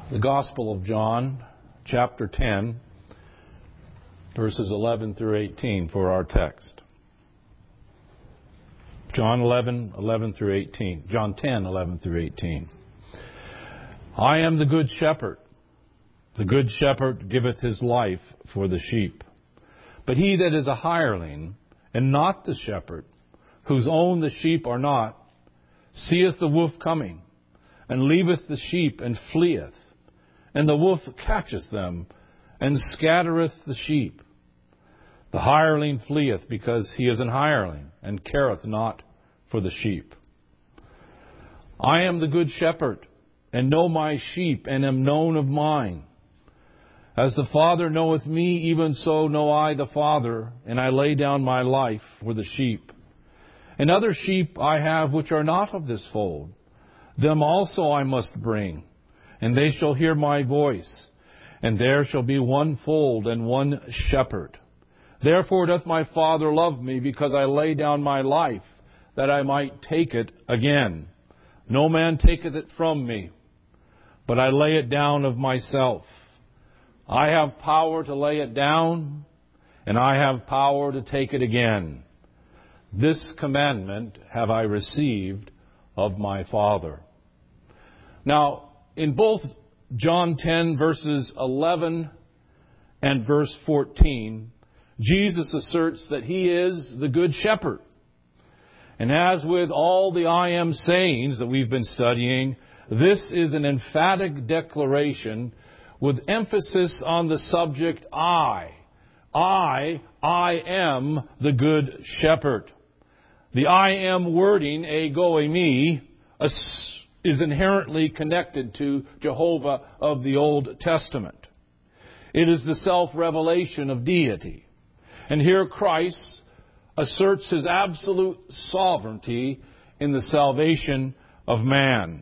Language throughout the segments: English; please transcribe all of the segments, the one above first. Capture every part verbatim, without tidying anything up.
The Gospel of John, chapter ten, verses eleven through eighteen for our text. John eleven, eleven through eighteen. John ten, eleven through eighteen. I am the good shepherd. The good shepherd giveth his life for the sheep. But he that is a hireling, and not the shepherd, whose own the sheep are not, seeth the wolf coming, and leaveth the sheep, and fleeth. And the wolf catcheth them, and scattereth the sheep. The hireling fleeth, because he is an hireling, and careth not for the sheep. I am the good shepherd, and know my sheep, and am known of mine. As the Father knoweth me, even so know I the Father, and I lay down my life for the sheep. And other sheep I have which are not of this fold. Them also I must bring, and they shall hear my voice, and there shall be one fold and one shepherd. Therefore doth my Father love me, because I lay down my life, that I might take it again. No man taketh it from me, but I lay it down of myself. I have power to lay it down, and I have power to take it again. This commandment have I received of my Father. Now, in both John ten, verses eleven and verse fourteen, Jesus asserts that He is the Good Shepherd. And as with all the I am sayings that we've been studying, this is an emphatic declaration with emphasis on the subject I. I, I am the Good Shepherd. The I am wording, ego eimi, is inherently connected to Jehovah of the Old Testament. It is the self-revelation of deity. And here Christ asserts His absolute sovereignty in the salvation of man.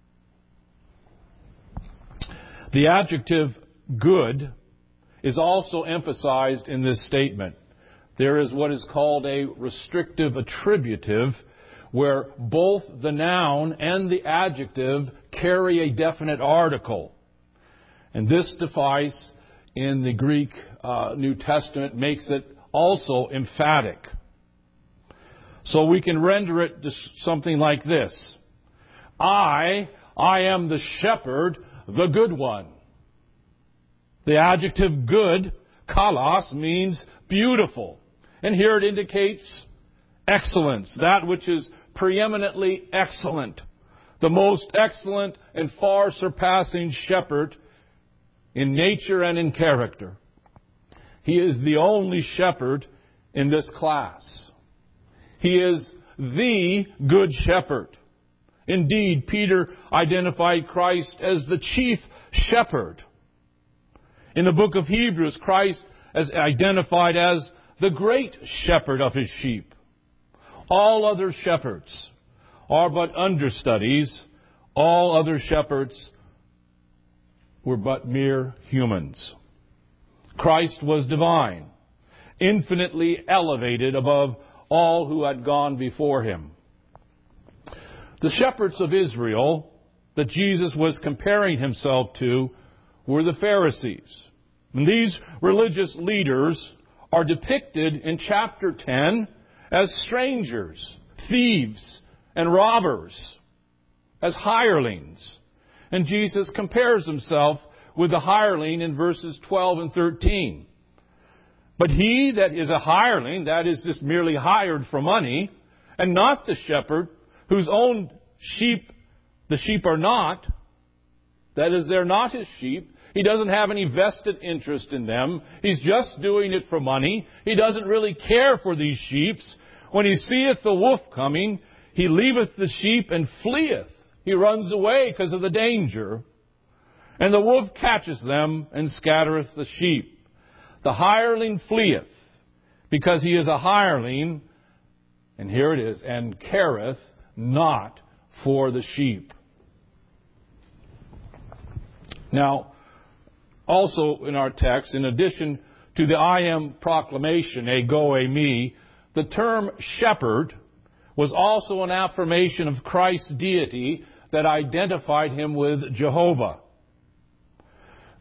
The adjective good is also emphasized in this statement. There is what is called a restrictive attributive, where both the noun and the adjective carry a definite article. And this device in the Greek uh, New Testament makes it also emphatic. So we can render it to something like this. I, I am the shepherd, the good one. The adjective good, kalos, means beautiful. And here it indicates excellence, that which is preeminently excellent, the most excellent and far surpassing shepherd in nature and in character. He is the only shepherd in this class. He is the good shepherd. Indeed, Peter identified Christ as the chief shepherd. In the book of Hebrews, Christ is identified as the great shepherd of His sheep. All other shepherds are but understudies. All other shepherds were but mere humans. Christ was divine, infinitely elevated above all who had gone before Him. The shepherds of Israel that Jesus was comparing Himself to were the Pharisees. And these religious leaders are depicted in chapter ten as strangers, thieves, and robbers, as hirelings. And Jesus compares Himself with the hireling in verses twelve and thirteen. But he that is a hireling, that is just merely hired for money, and not the shepherd, whose own sheep the sheep are not, that is, they're not His sheep. He doesn't have any vested interest in them. He's just doing it for money. He doesn't really care for these sheep. When he seeth the wolf coming, he leaveth the sheep and fleeth. He runs away because of the danger. And the wolf catcheth them and scattereth the sheep. The hireling fleeth, because he is a hireling, and here it is, and careth not for the sheep. Now, also in our text, in addition to the I am proclamation, ego eimi, the term shepherd was also an affirmation of Christ's deity that identified Him with Jehovah.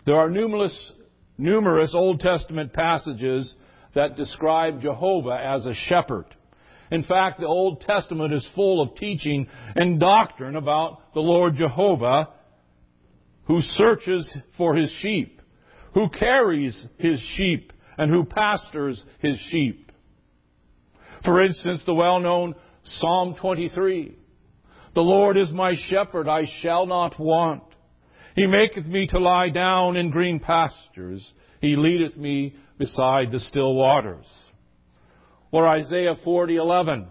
There are numerous, numerous Old Testament passages that describe Jehovah as a shepherd. In fact, the Old Testament is full of teaching and doctrine about the Lord Jehovah, who searches for His sheep, who carries His sheep, and who pastors His sheep. For instance, the well-known Psalm twenty-three. The Lord is my shepherd, I shall not want. He maketh me to lie down in green pastures. He leadeth me beside the still waters. Or Isaiah forty eleven.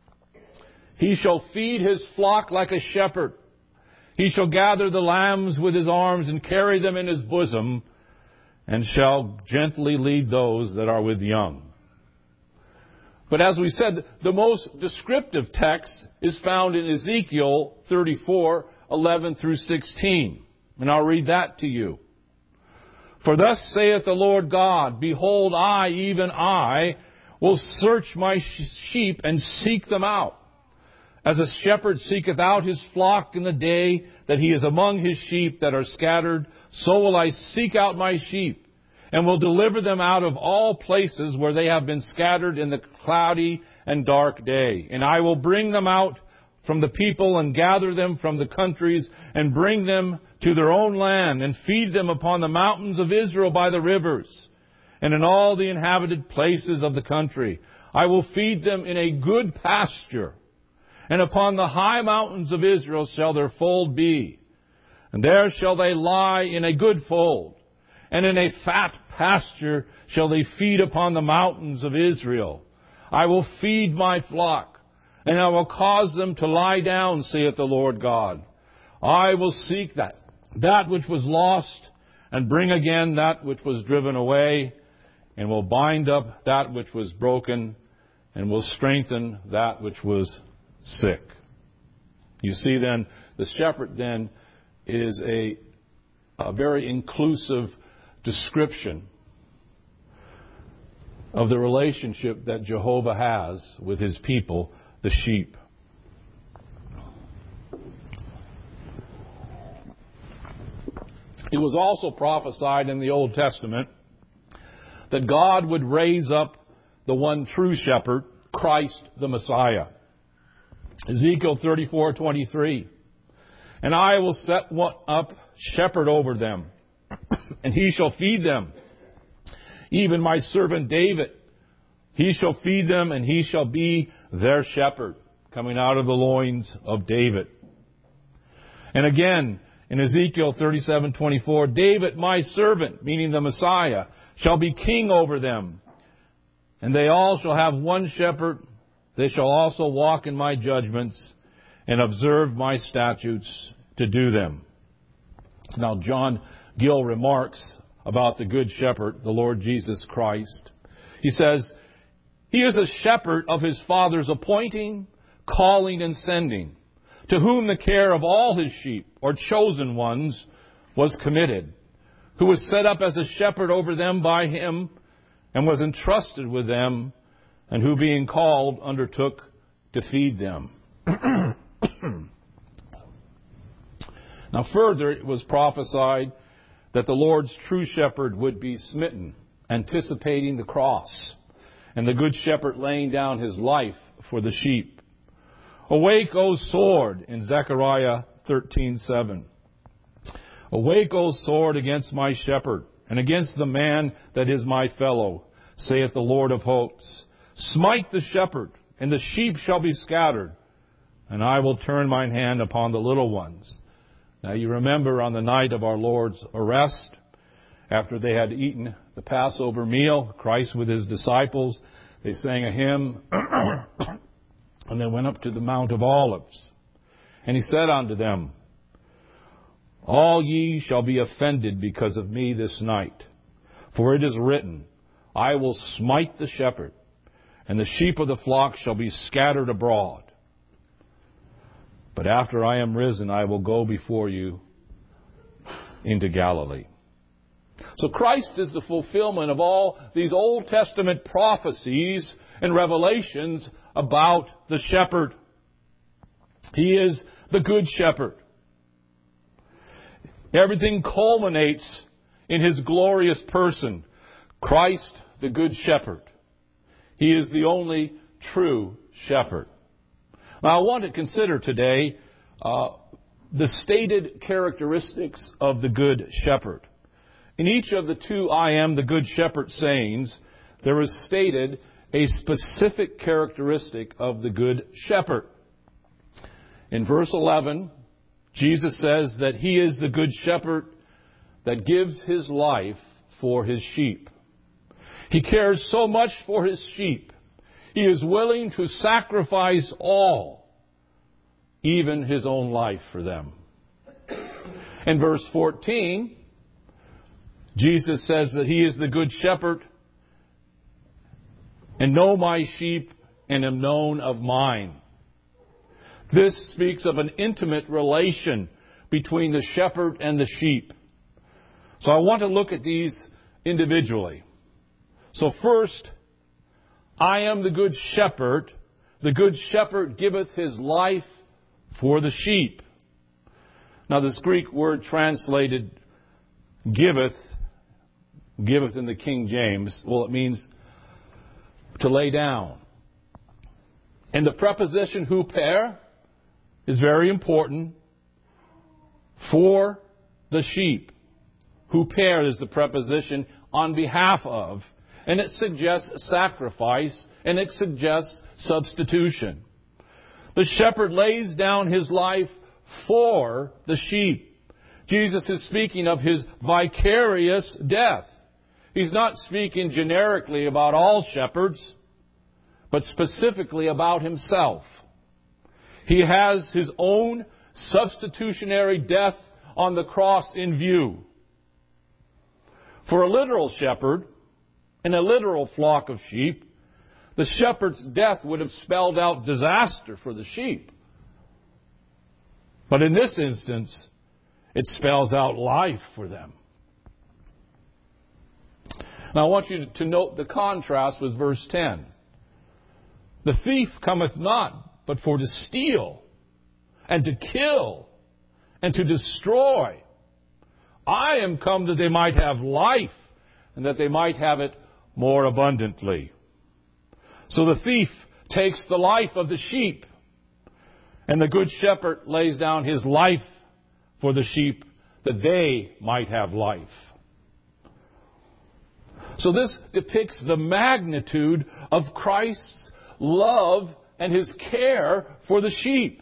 He shall feed His flock like a shepherd. He shall gather the lambs with His arms and carry them in His bosom, and shall gently lead those that are with young. But as we said, the most descriptive text is found in Ezekiel thirty-four eleven through sixteen. And I'll read that to you. For thus saith the Lord God, Behold, I, even I, will search my sheep and seek them out. As a shepherd seeketh out his flock in the day that he is among his sheep that are scattered, so will I seek out my sheep, and will deliver them out of all places where they have been scattered in the cloudy and dark day. And I will bring them out from the people and gather them from the countries and bring them to their own land and feed them upon the mountains of Israel by the rivers and in all the inhabited places of the country. I will feed them in a good pasture, and upon the high mountains of Israel shall their fold be. And there shall they lie in a good fold, and in a fat pasture shall they feed upon the mountains of Israel. I will feed my flock, and I will cause them to lie down, saith the Lord God. I will seek that, that which was lost, and bring again that which was driven away, and will bind up that which was broken, and will strengthen that which was sick. You see then, the shepherd then is a, a very inclusive description of the relationship that Jehovah has with His people, the sheep. It was also prophesied in the Old Testament that God would raise up the one true shepherd, Christ the Messiah. Ezekiel thirty-four twenty-three. And I will set one up shepherd over them, and he shall feed them. Even my servant David, he shall feed them, and he shall be their shepherd, coming out of the loins of David. And again, in Ezekiel thirty-seven twenty-four, David, my servant, meaning the Messiah, shall be king over them. And they all shall have one shepherd. They shall also walk in my judgments and observe my statutes to do them. Now, John Gill remarks about the Good Shepherd, the Lord Jesus Christ. He says, He is a shepherd of His Father's appointing, calling, and sending, to whom the care of all His sheep, or chosen ones, was committed, who was set up as a shepherd over them by Him, and was entrusted with them, and who, being called, undertook to feed them. Now further, it was prophesied that the Lord's true shepherd would be smitten, anticipating the cross, and the good shepherd laying down his life for the sheep. Awake, O sword, in Zechariah thirteen seven. Awake, O sword, against my shepherd, and against the man that is my fellow, saith the Lord of hosts. Smite the shepherd, and the sheep shall be scattered, and I will turn mine hand upon the little ones. Now you remember on the night of our Lord's arrest, after they had eaten the Passover meal, Christ with His disciples, they sang a hymn, and they went up to the Mount of Olives. And He said unto them, All ye shall be offended because of me this night. For it is written, I will smite the shepherd, and the sheep of the flock shall be scattered abroad. But after I am risen, I will go before you into Galilee. So Christ is the fulfillment of all these Old Testament prophecies and revelations about the shepherd. He is the good shepherd. Everything culminates in His glorious person, Christ the Good Shepherd. He is the only true shepherd. Now, I want to consider today uh, the stated characteristics of the Good Shepherd. In each of the two I am the Good Shepherd sayings, there is stated a specific characteristic of the Good Shepherd. In verse eleven, Jesus says that He is the Good Shepherd that gives His life for His sheep. He cares so much for His sheep. He is willing to sacrifice all, even His own life for them. In verse fourteen, Jesus says that He is the Good Shepherd and know my sheep and am known of mine. This speaks of an intimate relation between the shepherd and the sheep. So I want to look at these individually. So first, I am the Good Shepherd. The Good Shepherd giveth His life for the sheep. Now this Greek word translated giveth, giveth in the King James, well, it means to lay down. And the preposition huper is very important for the sheep. Huper is the preposition on behalf of, and it suggests sacrifice, and it suggests substitution. The shepherd lays down his life for the sheep. Jesus is speaking of His vicarious death. He's not speaking generically about all shepherds, but specifically about Himself. He has His own substitutionary death on the cross in view. For a literal shepherd, in a literal flock of sheep, the shepherd's death would have spelled out disaster for the sheep. But in this instance, it spells out life for them. Now I want you to note the contrast with verse ten. The thief cometh not, but for to steal, and to kill, and to destroy. I am come that they might have life, and that they might have it more abundantly. So the thief takes the life of the sheep, and the Good Shepherd lays down His life for the sheep, that they might have life. So this depicts the magnitude of Christ's love and His care for the sheep.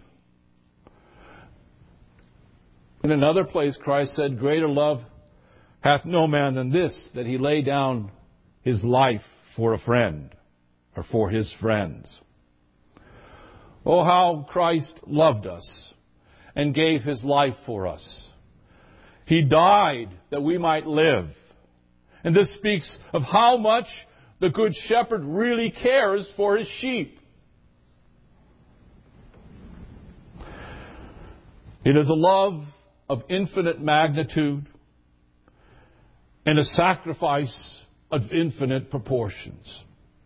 In another place, Christ said, greater love hath no man than this, that He lay down His life for a friend, or for His friends. Oh, how Christ loved us and gave His life for us. He died that we might live. And this speaks of how much the Good Shepherd really cares for His sheep. It is a love of infinite magnitude and a sacrifice of infinite proportions.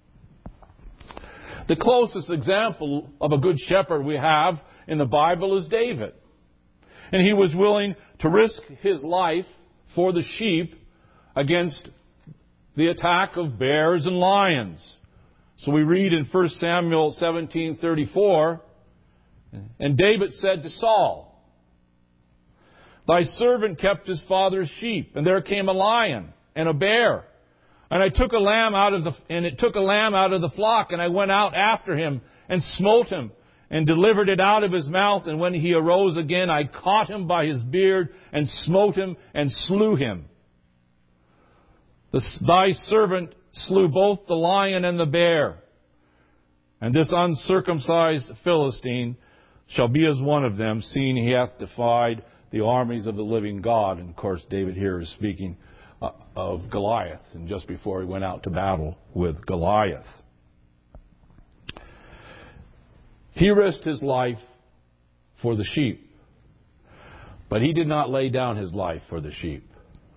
The closest example of a Good Shepherd we have in the Bible is David. And he was willing to risk his life for the sheep against the attack of bears and lions. So we read in First Samuel seventeen thirty-four, and David said to Saul, thy servant kept his father's sheep, and there came a lion and a bear. And I took a lamb out of the, and it took a lamb out of the flock, and I went out after him and smote him and delivered it out of his mouth. And when he arose again, I caught him by his beard and smote him and slew him. The, thy servant slew both the lion and the bear. And this uncircumcised Philistine shall be as one of them, seeing he hath defied the armies of the living God. And of course, David here is speaking uh, of Goliath, and just before he went out to battle with Goliath. He risked his life for the sheep, but he did not lay down his life for the sheep.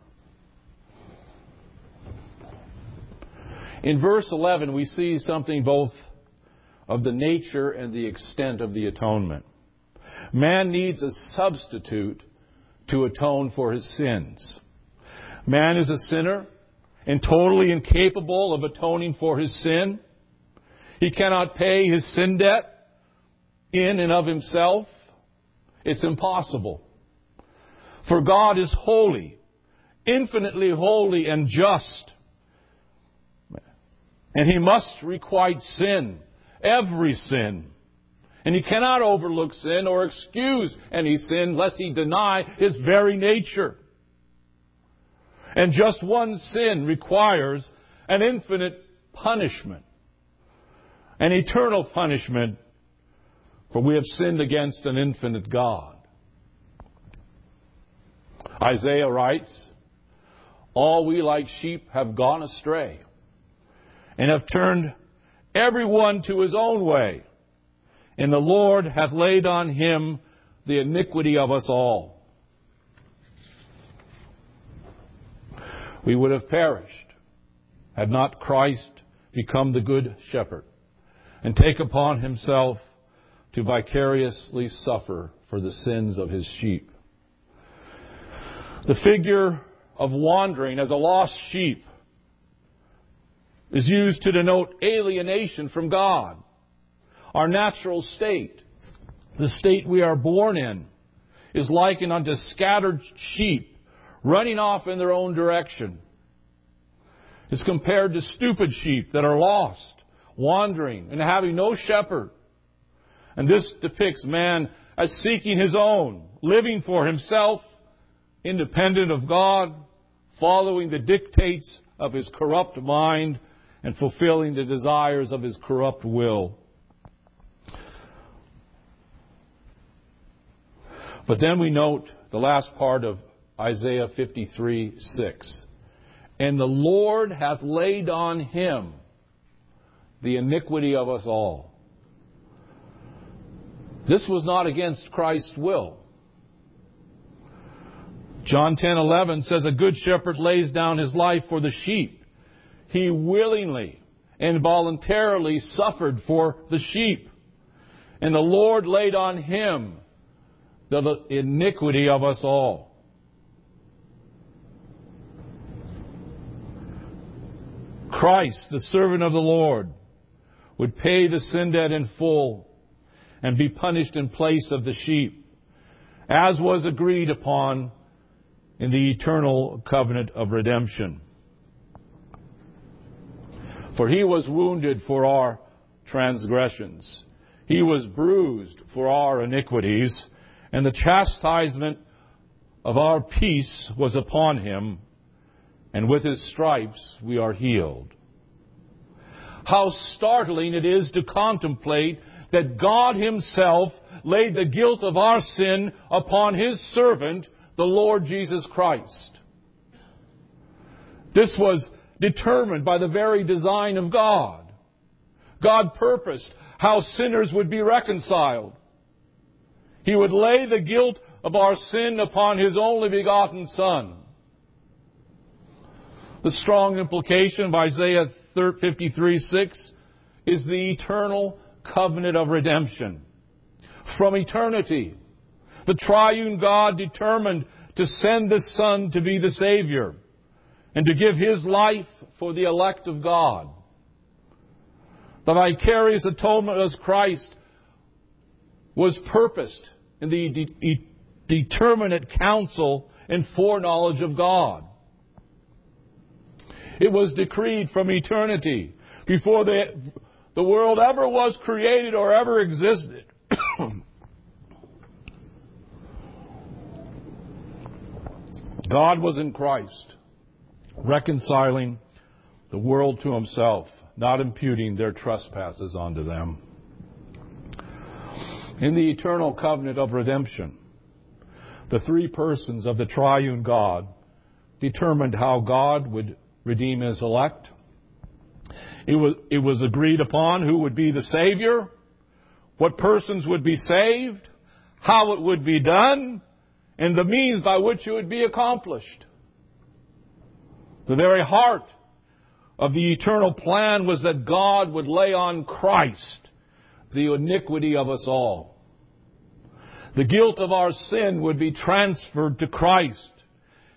In verse eleven, we see something both of the nature and the extent of the atonement. Man needs a substitute to atone for his sins. Man is a sinner and totally incapable of atoning for his sin. He cannot pay his sin debt in and of himself. It's impossible. For God is holy, infinitely holy and just. And He must requite sin, every sin. And He cannot overlook sin or excuse any sin lest He deny His very nature. And just one sin requires an infinite punishment, an eternal punishment, for we have sinned against an infinite God. Isaiah writes, "All we like sheep have gone astray, and have turned every one to his own way. And the Lord hath laid on Him the iniquity of us all." We would have perished had not Christ become the Good Shepherd and take upon Himself to vicariously suffer for the sins of His sheep. The figure of wandering as a lost sheep is used to denote alienation from God. Our natural state, the state we are born in, is likened unto scattered sheep running off in their own direction. It's compared to stupid sheep that are lost, wandering, and having no shepherd. And this depicts man as seeking his own, living for himself, independent of God, following the dictates of his corrupt mind, and fulfilling the desires of his corrupt will. But then we note the last part of Isaiah fifty-three six. "And the Lord hath laid on Him the iniquity of us all." This was not against Christ's will. John ten eleven says, "A good shepherd lays down his life for the sheep." He willingly and voluntarily suffered for the sheep. And the Lord laid on Him the iniquity of us all. Christ, the servant of the Lord, would pay the sin debt in full and be punished in place of the sheep, as was agreed upon in the eternal covenant of redemption. For He was wounded for our transgressions. He was bruised for our iniquities, and the chastisement of our peace was upon Him, and with His stripes we are healed. How startling it is to contemplate that God Himself laid the guilt of our sin upon His servant, the Lord Jesus Christ. This was determined by the very design of God. God purposed how sinners would be reconciled. He would lay the guilt of our sin upon His only begotten Son. The strong implication of Isaiah fifty-three six is the eternal covenant of redemption. From eternity, the triune God determined to send the Son to be the Savior and to give His life for the elect of God. The vicarious atonement of Christ was purposed in the de- de- determinate counsel and foreknowledge of God. It was decreed from eternity, before the, the world ever was created or ever existed. God was in Christ, reconciling the world to Himself, not imputing their trespasses onto them. In the eternal covenant of redemption, the three persons of the triune God determined how God would redeem His elect. It was, it was agreed upon who would be the Savior, what persons would be saved, how it would be done, and the means by which it would be accomplished. The very heart of the eternal plan was that God would lay on Christ the iniquity of us all. The guilt of our sin would be transferred to Christ,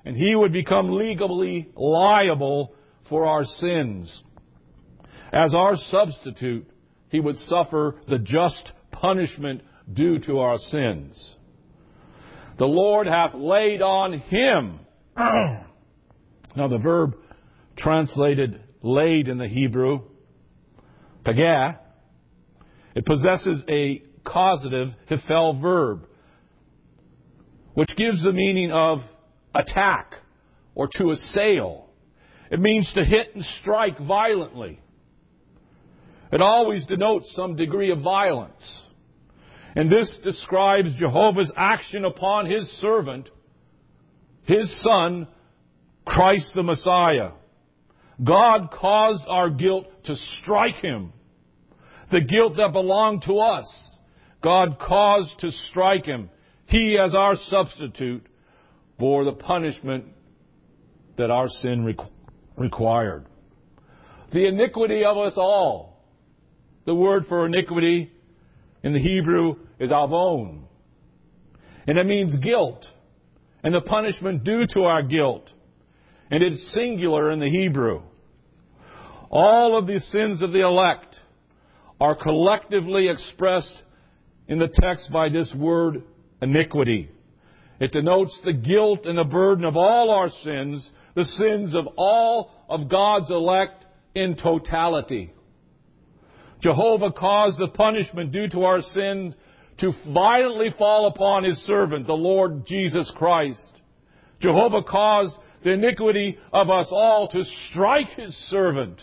and He would become legally liable for our sins. As our substitute, He would suffer the just punishment due to our sins. The Lord hath laid on Him. Now the verb translated laid in the Hebrew, pagah, it possesses a causative hifel verb, which gives the meaning of attack or to assail. It means to hit and strike violently. It always denotes some degree of violence. And this describes Jehovah's action upon His servant, His Son, Christ the Messiah. God caused our guilt to strike Him. The guilt that belonged to us, God caused to strike Him. He, as our substitute, bore the punishment that our sin requ- required. The iniquity of us all. The word for iniquity in the Hebrew is avon. And it means guilt. And the punishment due to our guilt. And it's singular in the Hebrew. All of the sins of the elect are collectively expressed in the text by this word iniquity. It denotes the guilt and the burden of all our sins, the sins of all of God's elect in totality. Jehovah caused the punishment due to our sin to violently fall upon His servant, the Lord Jesus Christ. Jehovah caused the iniquity of us all to strike His servant.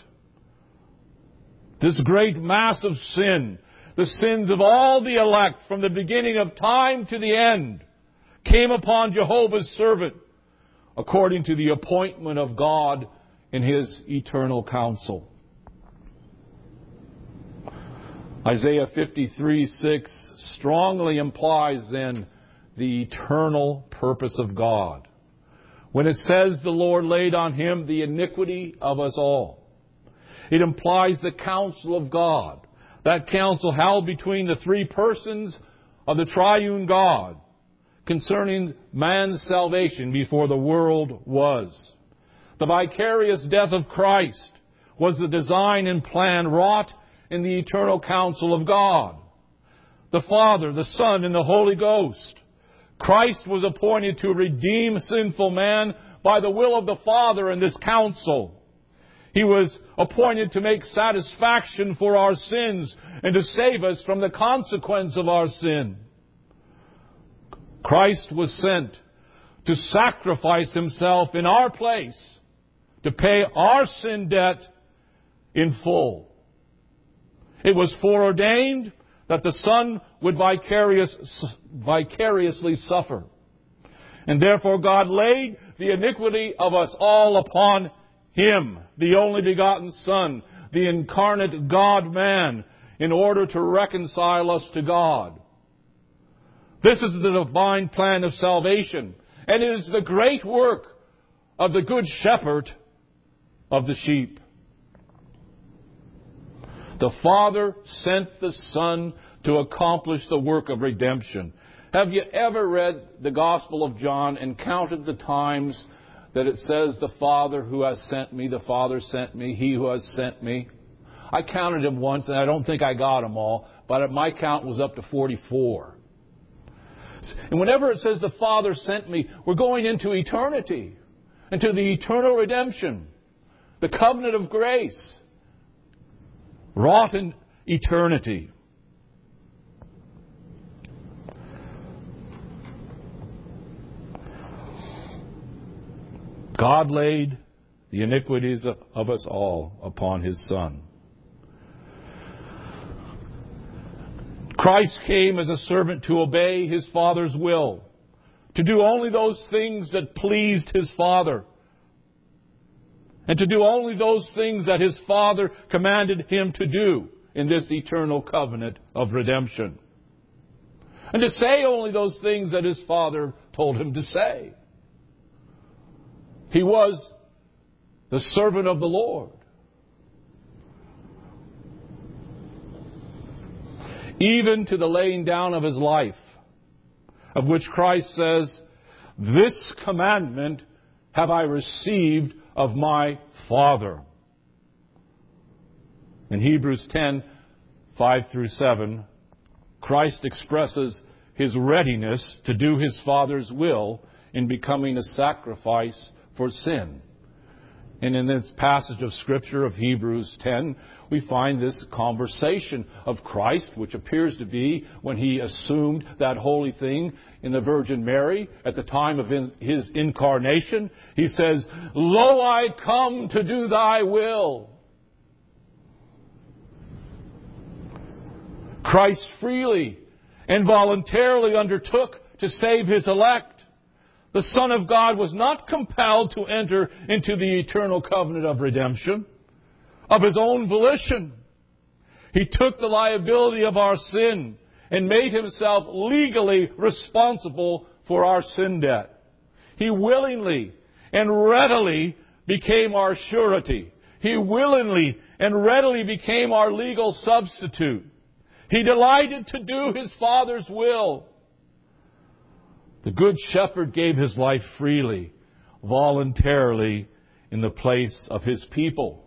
This great mass of sin, the sins of all the elect from the beginning of time to the end, came upon Jehovah's servant according to the appointment of God in His eternal counsel. Isaiah fifty-three six strongly implies then the eternal purpose of God. When it says the Lord laid on Him the iniquity of us all, it implies the counsel of God. That counsel held between the three persons of the triune God concerning man's salvation before the world was. The vicarious death of Christ was the design and plan wrought in the eternal counsel of God. The Father, the Son, and the Holy Ghost. Christ was appointed to redeem sinful man by the will of the Father in this counsel. He was appointed to make satisfaction for our sins and to save us from the consequence of our sin. Christ was sent to sacrifice Himself in our place, to pay our sin debt in full. It was foreordained that the Son would vicarious, vicariously suffer. And therefore God laid the iniquity of us all upon Him, the only begotten Son, the incarnate God-man, in order to reconcile us to God. This is the divine plan of salvation, and it is the great work of the Good Shepherd of the sheep. The Father sent the Son to accomplish the work of redemption. Have you ever read the Gospel of John and counted the times that it says, the Father who has sent me, the Father sent me, He who has sent me? I counted them once, and I don't think I got them all, but my count was up to forty-four. And whenever it says the Father sent me, we're going into eternity, into the eternal redemption, the covenant of grace, wrought in eternity. God laid the iniquities of us all upon His Son. Christ came as a servant to obey His Father's will, to do only those things that pleased His Father, and to do only those things that His Father commanded Him to do in this eternal covenant of redemption. And to say only those things that His Father told Him to say. He was the servant of the Lord. Even to the laying down of His life, of which Christ says, this commandment have I received of my Father. In Hebrews ten, five through seven, Christ expresses His readiness to do His Father's will in becoming a sacrifice for sin. And in this passage of Scripture of Hebrews ten, we find this conversation of Christ, which appears to be when He assumed that holy thing in the Virgin Mary at the time of His, his incarnation. He says, "Lo, I come to do Thy will." Christ freely and voluntarily undertook to save His elect. The Son of God was not compelled to enter into the eternal covenant of redemption of His own volition. He took the liability of our sin and made Himself legally responsible for our sin debt. He willingly and readily became our surety. He willingly and readily became our legal substitute. He delighted to do His Father's will. The Good Shepherd gave His life freely, voluntarily, in the place of His people.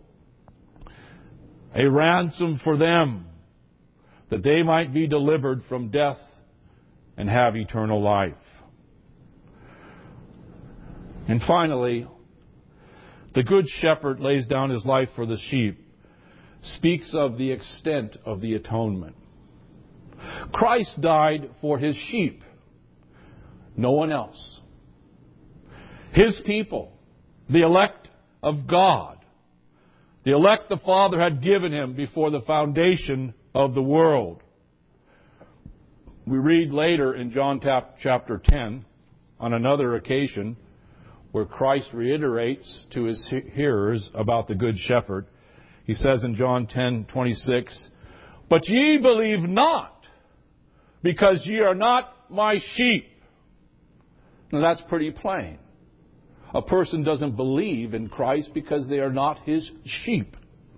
A ransom for them, that they might be delivered from death and have eternal life. And finally, the Good Shepherd lays down His life for the sheep, speaks of the extent of the atonement. Christ died for His sheep. No one else. His people, the elect of God, the elect the Father had given Him before the foundation of the world. We read later in John chapter ten, on another occasion, where Christ reiterates to His hearers about the Good Shepherd. He says in John ten twenty-six, "But ye believe not, because ye are not my sheep." Now that's pretty plain. A person doesn't believe in Christ because they are not His sheep.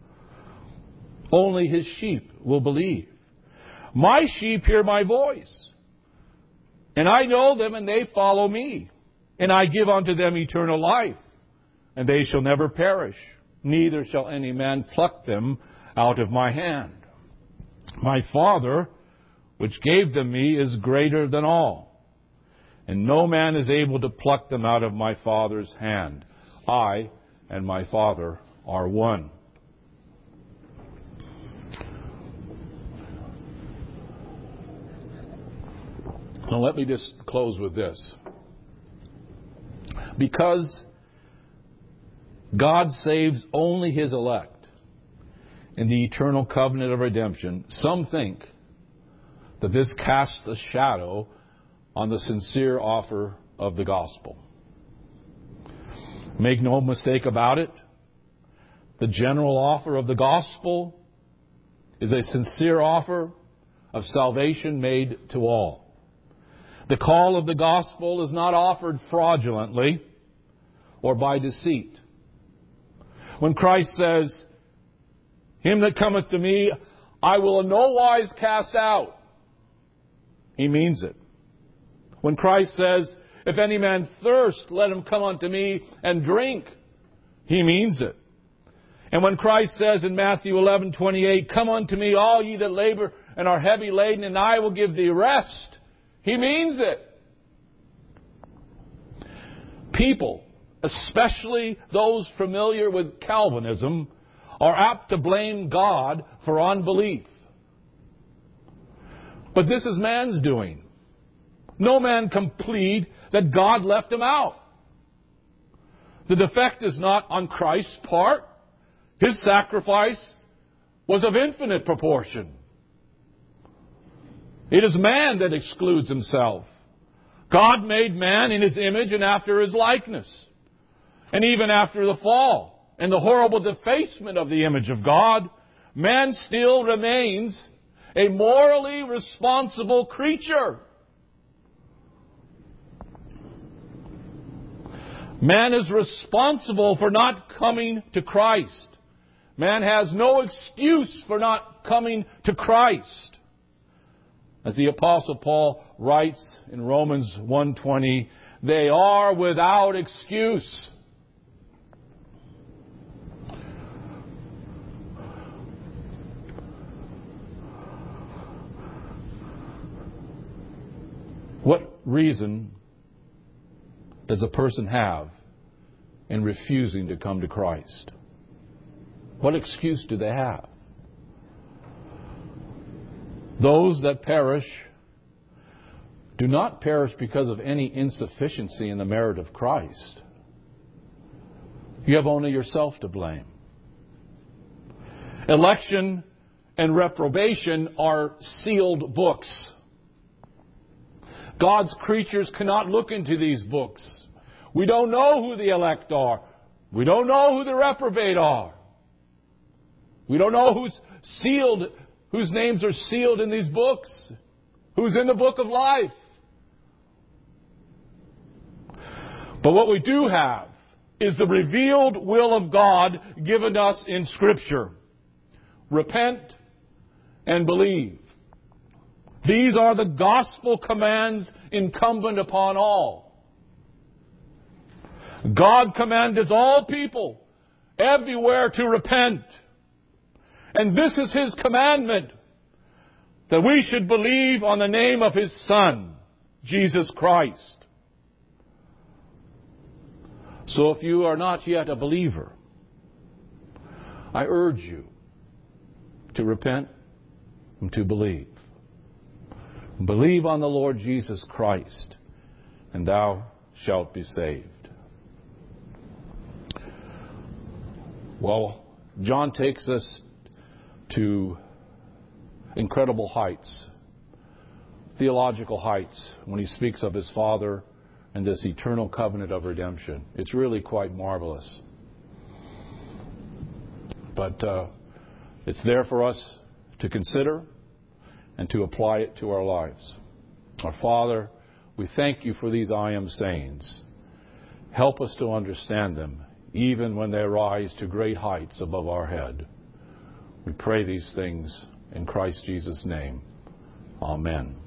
Only His sheep will believe. "My sheep hear my voice, and I know them, and they follow me. And I give unto them eternal life, and they shall never perish, neither shall any man pluck them out of my hand. My Father, which gave them me, is greater than all, and no man is able to pluck them out of my Father's hand. I and my Father are one." Now let me just close with this. Because God saves only His elect in the eternal covenant of redemption, some think that this casts a shadow on the sincere offer of the gospel. Make no mistake about it. The general offer of the gospel is a sincere offer of salvation made to all. The call of the gospel is not offered fraudulently or by deceit. When Christ says, "Him that cometh to me, I will in no wise cast out," He means it. When Christ says, "If any man thirst, let him come unto me and drink," He means it. And when Christ says in Matthew eleven twenty-eight, "Come unto me, all ye that labor and are heavy laden, and I will give thee rest," He means it. People, especially those familiar with Calvinism, are apt to blame God for unbelief. But this is man's doing. No man can plead that God left him out. The defect is not on Christ's part. His sacrifice was of infinite proportion. It is man that excludes himself. God made man in His image and after His likeness. And even after the fall and the horrible defacement of the image of God, man still remains a morally responsible creature. Man is responsible for not coming to Christ. Man has no excuse for not coming to Christ. As the Apostle Paul writes in Romans one twenty, "They are without excuse." reason does a person have in refusing to come to Christ? What excuse do they have? Those that perish do not perish because of any insufficiency in the merit of Christ. You have only yourself to blame. Election and reprobation are sealed books. God's creatures cannot look into these books. We don't know who the elect are. We don't know who the reprobate are. We don't know who's sealed, whose names are sealed in these books, who's in the book of life. But what we do have is the revealed will of God given us in Scripture. Repent and believe. These are the gospel commands incumbent upon all. God commandeth all people everywhere to repent. And this is His commandment, that we should believe on the name of His Son, Jesus Christ. So if you are not yet a believer, I urge you to repent and to believe. Believe on the Lord Jesus Christ, and thou shalt be saved. Well, John takes us to incredible heights, theological heights, when he speaks of his Father and this eternal covenant of redemption. It's really quite marvelous. But uh, it's there for us to consider and to apply it to our lives. Our Father, we thank you for these I am sayings. Help us to understand them, even when they rise to great heights above our head. We pray these things in Christ Jesus' name. Amen.